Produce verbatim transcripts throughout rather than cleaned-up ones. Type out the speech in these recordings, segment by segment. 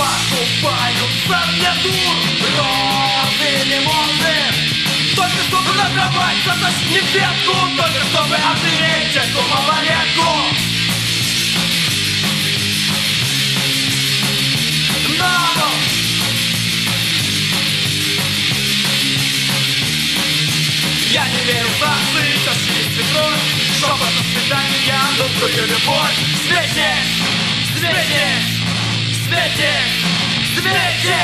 покупаются мне дур, розы, лимоны, только чтобы на кровать затащить ветку, только чтобы отыметь эту малолетку. Надо. Я не верю в факты, тащи свекровь, шепот на свидания, долгую любовь. В свете, в свете, в свете, в свете.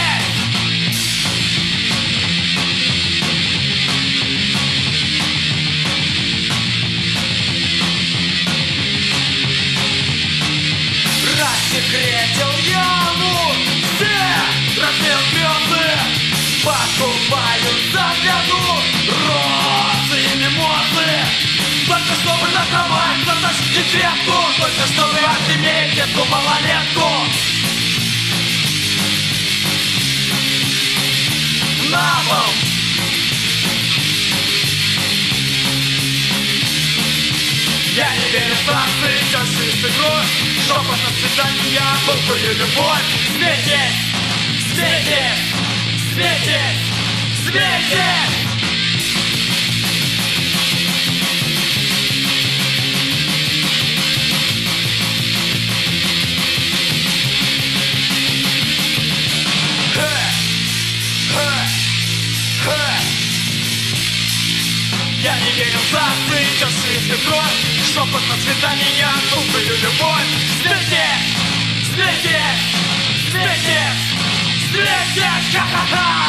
Рассекретил яму, все разбил грезы, покупаю загляду, розы и мимозы, только чтобы на кровать затащить ветку, только чтобы отыметь эту малолетку. На пол. Я не верю в танцы, чашистый кровь, шепот на свидания, полкую любовь. В свете, в свете, в свете, в свете. Я не верю в танцы, чашистый кровь, шепот на свидания, полкую любовь. В свете, в свете, в свете, в свете, ха-ха-ха.